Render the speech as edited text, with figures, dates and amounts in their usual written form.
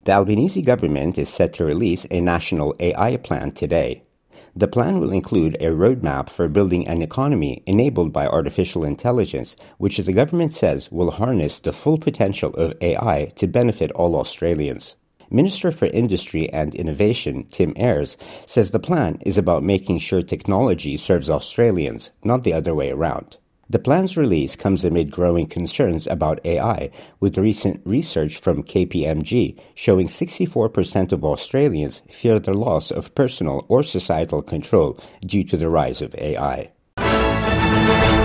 The Albanese government is set to release a national AI plan today. The plan will include a roadmap for building an economy enabled by artificial intelligence, which the government says will harness the full potential of AI to benefit all Australians. Minister for Industry and Innovation, Tim Ayres, says the plan is about making sure technology serves Australians, not the other way around. The plan's release comes amid growing concerns about AI, with recent research from KPMG showing 64% of Australians fear the loss of personal or societal control due to the rise of AI.